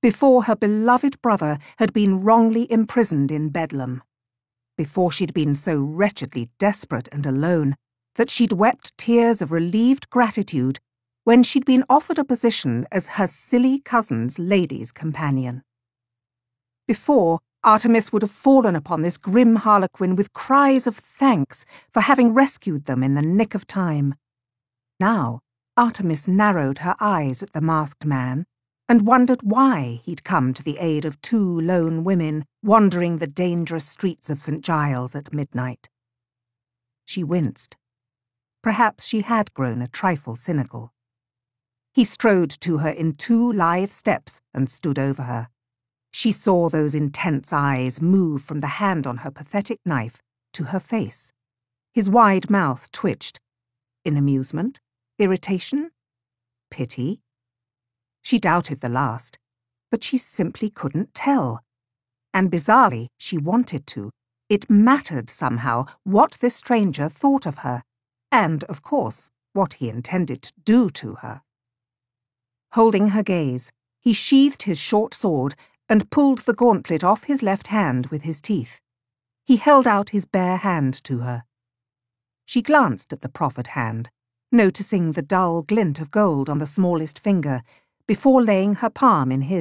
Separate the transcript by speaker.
Speaker 1: before her beloved brother had been wrongly imprisoned in Bedlam, before she'd been so wretchedly desperate and alone that she'd wept tears of relieved gratitude when she'd been offered a position as her silly cousin's lady's companion. Before, Artemis would have fallen upon this grim harlequin with cries of thanks for having rescued them in the nick of time. Now, Artemis narrowed her eyes at the masked man and wondered why he'd come to the aid of two lone women wandering the dangerous streets of St. Giles at midnight. She winced. Perhaps she had grown a trifle cynical. He strode to her in 2 lithe steps and stood over her. She saw those intense eyes move from the hand on her pathetic knife to her face. His wide mouth twitched. In amusement? Irritation? Pity? She doubted the last, but she simply couldn't tell. And bizarrely, she wanted to. It mattered somehow what this stranger thought of her, and, of course, what he intended to do to her. Holding her gaze, he sheathed his short sword and pulled the gauntlet off his left hand with his teeth. He held out his bare hand to her. She glanced at the proffered hand, noticing the dull glint of gold on the smallest finger, before laying her palm in his.